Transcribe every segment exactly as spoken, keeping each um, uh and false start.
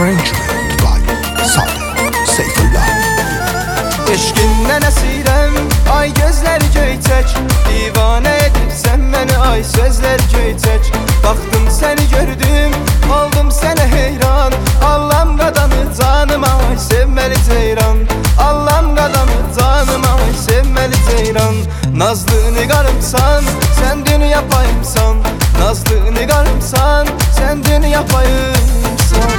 Arrangement by Sadek Seyfullah. Eşkindən əsirəm, ay gözlər göyçək, divanə edibsən məni, ay sözlər göyçək. Baxdım səni gördüm, oldum sənə heyran, Allah'ım qadını canıma, ay sevməli ceyran. Allah'ım qadını canıma, ay sevməli ceyran. Nazlı nigarımsan, sən dünya payımsan, nazlı nigarımsan, sən dünya payımsan.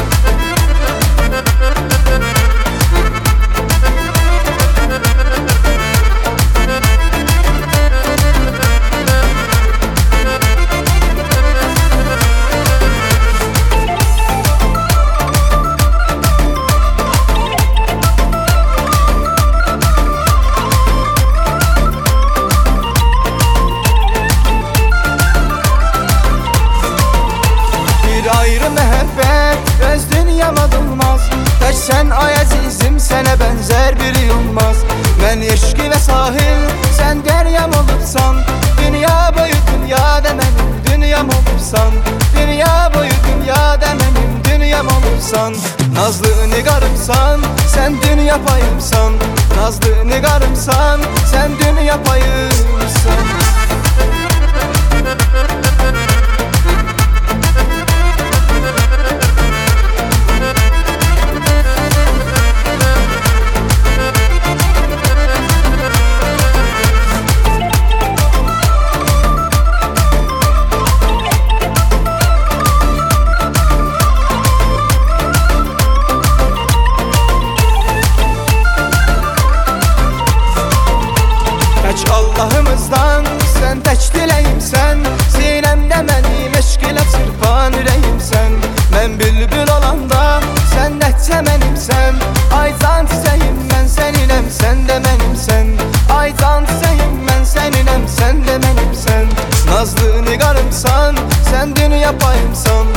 Ayrı məhəbbət öz dünyama durmaz, tək sən ay əzizim, sənə bənzər biri olmaz. Mən eşqi və sahil, sən dəryam olubsan, dünya boyu dünyada mənim dünyam olubsan, dünya boyu dünyada mənim dünyam olubsan. Nazlı nigarımsan, sən dünya payımsan, nazlı nigarımsan, sən dünya payımsan. Allah'ımızdan sən tək diləyimsən, sinəmdə mənim eşq ilə çırpan ürəyimsən. Mən bülbül olanda sən nətcə mənimsən, ay can çiçəyim mən səninəm, sən də mənimsən. Ay can çiçəyim mən səninəm, sən də mənimsən. Nazlı nigarımsan, sən dünya payımsan,